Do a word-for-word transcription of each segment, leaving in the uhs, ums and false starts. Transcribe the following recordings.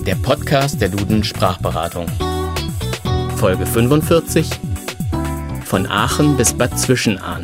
der Podcast der Duden Sprachberatung. Folge fünfundvierzig: Von Aachen bis Bad Zwischenahn.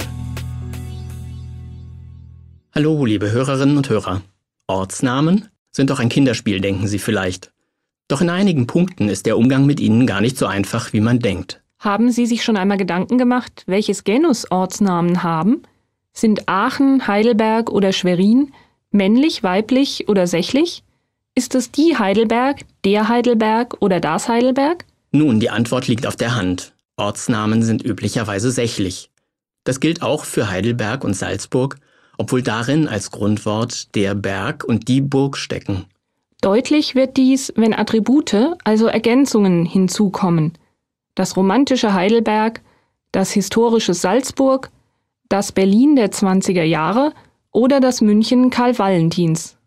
Hallo, liebe Hörerinnen und Hörer. Ortsnamen sind doch ein Kinderspiel, denken Sie vielleicht. Doch in einigen Punkten ist der Umgang mit ihnen gar nicht so einfach, wie man denkt. Haben Sie sich schon einmal Gedanken gemacht, welches Genus Ortsnamen haben? Sind Aachen, Heidelberg oder Schwerin männlich, weiblich oder sächlich? Ist es die Heidelberg, der Heidelberg oder das Heidelberg? Nun, die Antwort liegt auf der Hand. Ortsnamen sind üblicherweise sächlich. Das gilt auch für Heidelberg und Salzburg, obwohl darin als Grundwort der Berg und die Burg stecken. Deutlich wird dies, wenn Attribute, also Ergänzungen, hinzukommen. Das romantische Heidelberg, das historische Salzburg, das Berlin der zwanziger Jahre oder das München Karl Valentins.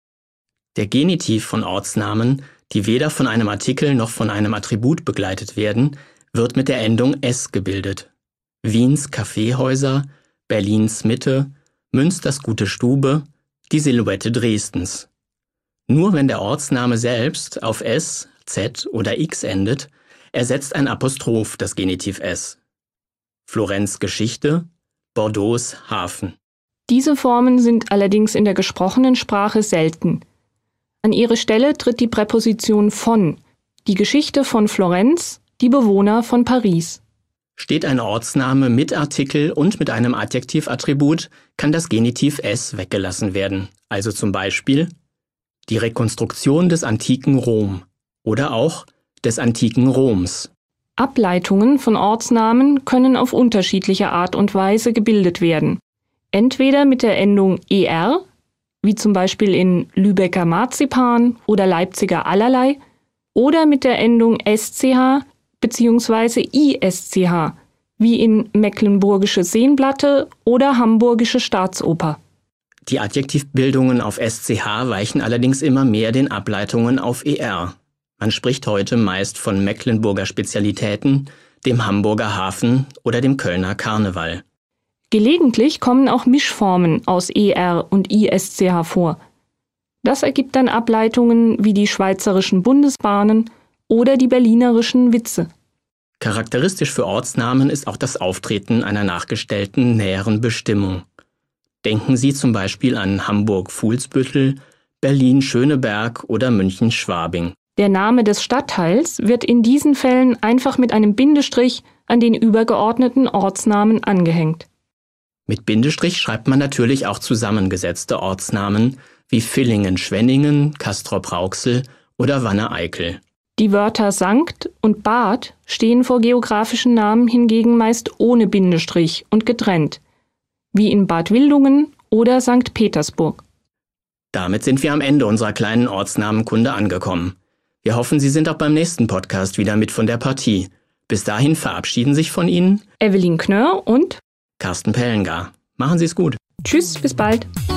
Der Genitiv von Ortsnamen, die weder von einem Artikel noch von einem Attribut begleitet werden, wird mit der Endung S gebildet. Wiens Kaffeehäuser, Berlins Mitte, Münsters gute Stube, die Silhouette Dresdens. Nur wenn der Ortsname selbst auf S, Z oder X endet, ersetzt ein Apostroph das Genitiv S. Florenz Geschichte, Bordeaux Hafen. Diese Formen sind allerdings in der gesprochenen Sprache selten. An ihre Stelle tritt die Präposition von, die Geschichte von Florenz, die Bewohner von Paris. Steht ein Ortsname mit Artikel und mit einem Adjektivattribut, kann das Genitiv S weggelassen werden. Also zum Beispiel die Rekonstruktion des antiken Rom oder auch des antiken Roms. Ableitungen von Ortsnamen können auf unterschiedliche Art und Weise gebildet werden. Entweder mit der Endung er, wie zum Beispiel in Lübecker Marzipan oder Leipziger Allerlei, oder mit der Endung sch bzw. isch, wie in Mecklenburgische Seenplatte oder Hamburgische Staatsoper. Die Adjektivbildungen auf sch weichen allerdings immer mehr den Ableitungen auf er. Man spricht heute meist von Mecklenburger Spezialitäten, dem Hamburger Hafen oder dem Kölner Karneval. Gelegentlich kommen auch Mischformen aus er und isch vor. Das ergibt dann Ableitungen wie die schweizerischen Bundesbahnen oder die berlinerischen Witze. Charakteristisch für Ortsnamen ist auch das Auftreten einer nachgestellten näheren Bestimmung. Denken Sie zum Beispiel an Hamburg-Fuhlsbüttel, Berlin-Schöneberg oder München-Schwabing. Der Name des Stadtteils wird in diesen Fällen einfach mit einem Bindestrich an den übergeordneten Ortsnamen angehängt. Mit Bindestrich schreibt man natürlich auch zusammengesetzte Ortsnamen wie Villingen-Schwenningen, Castrop-Rauxel oder Wanne-Eickel. Die Wörter Sankt und Bad stehen vor geografischen Namen hingegen meist ohne Bindestrich und getrennt, wie in Bad Wildungen oder Sankt Petersburg. Damit sind wir am Ende unserer kleinen Ortsnamenkunde angekommen. Wir hoffen, Sie sind auch beim nächsten Podcast wieder mit von der Partie. Bis dahin verabschieden sich von Ihnen Evelyn Knörr und Carsten Pellengar. Machen Sie es gut. Tschüss, bis bald.